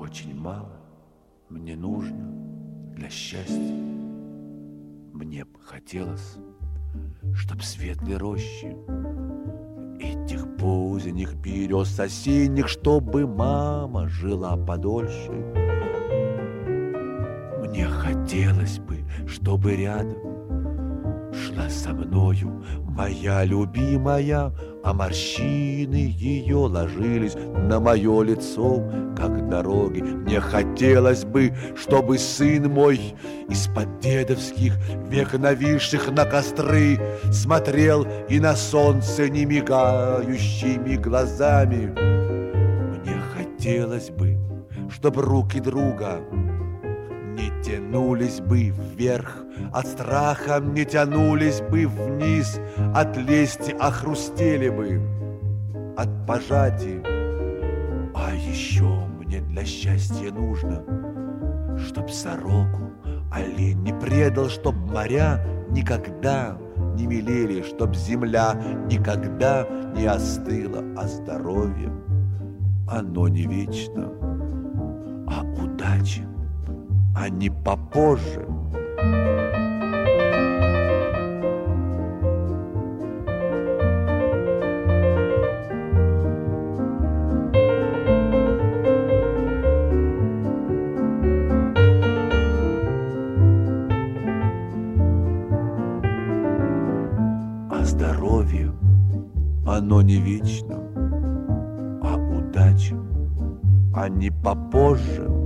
очень мало мне нужно для счастья. Мне б хотелось, чтоб светлые рощи этих поздних берез осенних, чтобы мама жила подольше. Мне хотелось бы, чтобы рядом шла со мною моя любимая, а морщины ее ложились на мое лицо, как дороги. Мне хотелось бы, чтобы сын мой из-под дедовских век нависших на костры смотрел и на солнце не мигающими глазами. Мне хотелось бы, чтоб руки друга не тянулись бы вверх от страха, не тянулись бы вниз от лести, а хрустели бы от пожатий. А еще мне для счастья нужно, чтоб сороку олень не предал, чтоб моря никогда не мелели, чтоб земля никогда не остыла, а здоровье оно не вечно, а удача, а не попозже. А здоровье, оно не вечно, а удача, а не попозже.